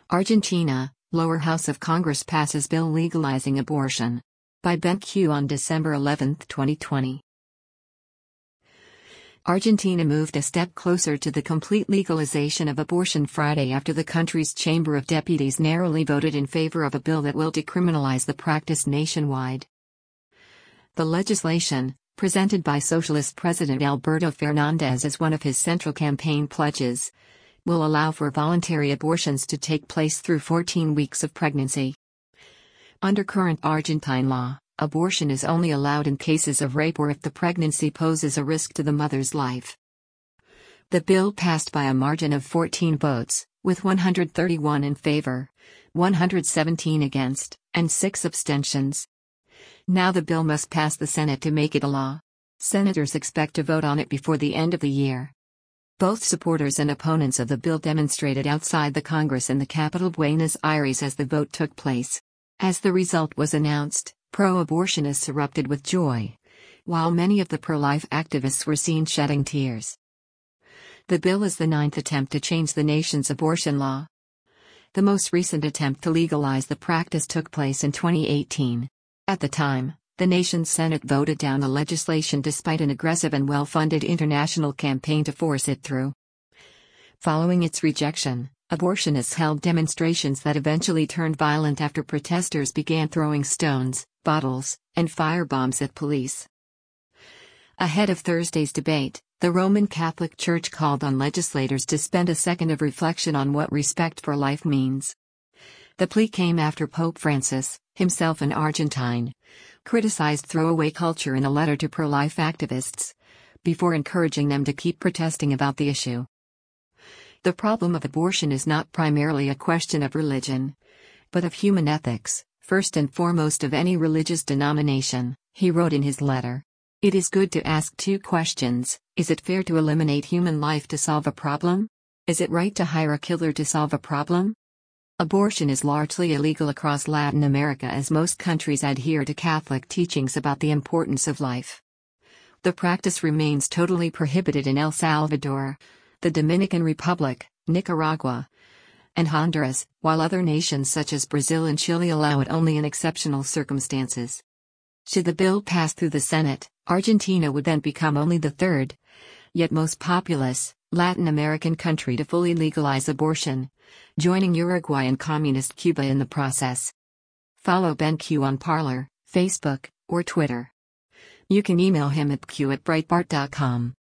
Argentina, lower house of Congress passes bill legalizing abortion. By BenQ on December 11, 2020. Argentina moved a step closer to the complete legalization of abortion Friday after the country's Chamber of Deputies narrowly voted in favor of a bill that will decriminalize the practice nationwide. The legislation, presented by Socialist President Alberto Fernandez as one of his central campaign pledges, will allow for voluntary abortions to take place through 14 weeks of pregnancy. Under current Argentine law, abortion is only allowed in cases of rape or if the pregnancy poses a risk to the mother's life. The bill passed by a margin of 14 votes, with 131 in favor, 117 against, and 6 abstentions. Now the bill must pass the Senate to make it a law. Senators expect to vote on it before the end of the year. Both supporters and opponents of the bill demonstrated outside the Congress in the capital Buenos Aires as the vote took place. As the result was announced, pro-abortionists erupted with joy, while many of the pro-life activists were seen shedding tears. The bill is the 9th attempt to change the nation's abortion law. The most recent attempt to legalize the practice took place in 2018. At the time, the nation's Senate voted down the legislation despite an aggressive and well-funded international campaign to force it through. Following its rejection, abortionists held demonstrations that eventually turned violent after protesters began throwing stones, bottles, and firebombs at police. Ahead of Thursday's debate, the Roman Catholic Church called on legislators to spend a second of reflection on what respect for life means. The plea came after Pope Francis, himself an Argentine, criticized throwaway culture in a letter to pro-life activists, before encouraging them to keep protesting about the issue. The problem of abortion is not primarily a question of religion, but of human ethics, first and foremost of any religious denomination, he wrote in his letter. It is good to ask 2 questions. Is it fair to eliminate human life to solve a problem? Is it right to hire a killer to solve a problem? Abortion is largely illegal across Latin America as most countries adhere to Catholic teachings about the importance of life. The practice remains totally prohibited in El Salvador, the Dominican Republic, Nicaragua, and Honduras, while other nations such as Brazil and Chile allow it only in exceptional circumstances. Should the bill pass through the Senate, Argentina would then become only the 3rd, yet most populous, Latin American country to fully legalize abortion, joining Uruguay and Communist Cuba in the process. Follow BenQ on Parler, Facebook, or Twitter. You can email him at q@breitbart.com.